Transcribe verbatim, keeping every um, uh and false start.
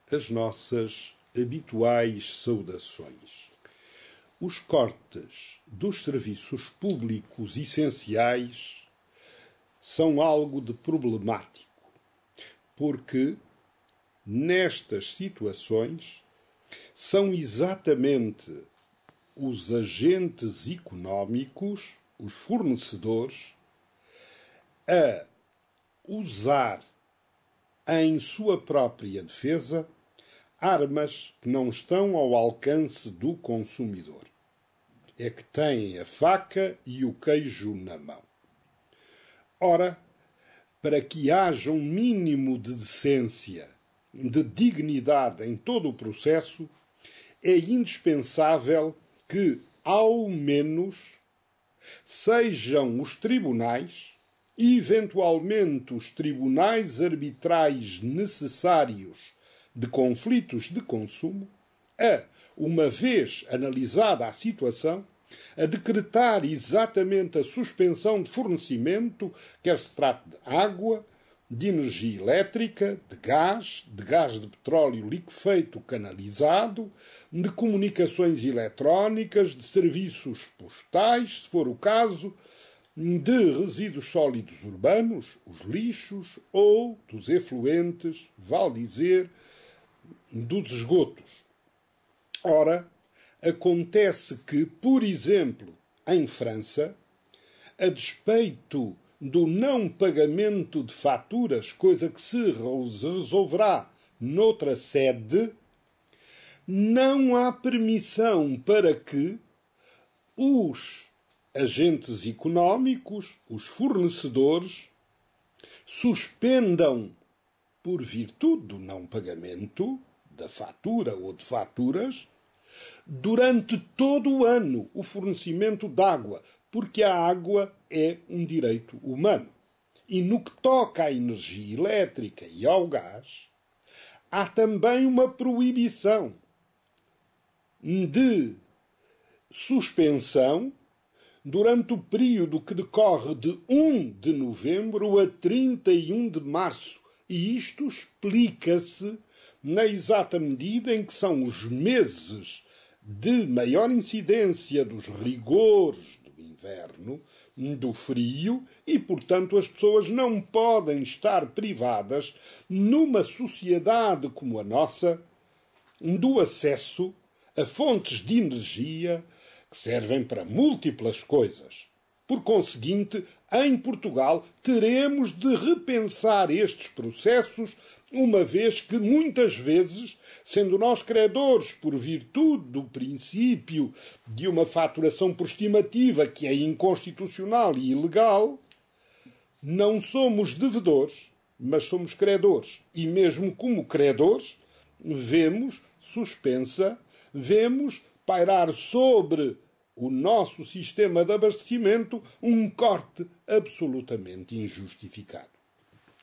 as nossas habituais saudações. Os cortes dos serviços públicos essenciais são algo de problemático, porque nestas situações são exatamente os agentes económicos, os fornecedores, a usar em sua própria defesa armas que não estão ao alcance do consumidor. É que têm a faca e o queijo na mão. Ora, para que haja um mínimo de decência, de dignidade em todo o processo, é indispensável que, ao menos, sejam os tribunais e, eventualmente, os tribunais arbitrais necessários de conflitos de consumo, a, uma vez analisada a situação, a decretar exatamente a suspensão de fornecimento, quer se trate de água, de energia elétrica, de gás, de gás de petróleo liquefeito canalizado, de comunicações eletrónicas, de serviços postais, se for o caso, de resíduos sólidos urbanos, os lixos, ou dos efluentes, vale dizer, dos esgotos. Ora, acontece que, por exemplo, em França, a despeito do não pagamento de faturas, coisa que se resolverá noutra sede, não há permissão para que os agentes económicos, os fornecedores, suspendam, por virtude do não pagamento da fatura ou de faturas, durante todo o ano o fornecimento de água, porque a água é um direito humano. E no que toca à energia elétrica e ao gás, há também uma proibição de suspensão durante o período que decorre de um de novembro a trinta e um de março. E isto explica-se na exata medida em que são os meses de maior incidência dos rigores do inverno, do frio, e, portanto, as pessoas não podem estar privadas, numa sociedade como a nossa, do acesso a fontes de energia que servem para múltiplas coisas. Por conseguinte, em Portugal, teremos de repensar estes processos, uma vez que, muitas vezes, sendo nós credores por virtude do princípio de uma faturação por estimativa que é inconstitucional e ilegal, não somos devedores, mas somos credores. E mesmo como credores, vemos suspensa, vemos pairar sobre o nosso sistema de abastecimento um corte absolutamente injustificado.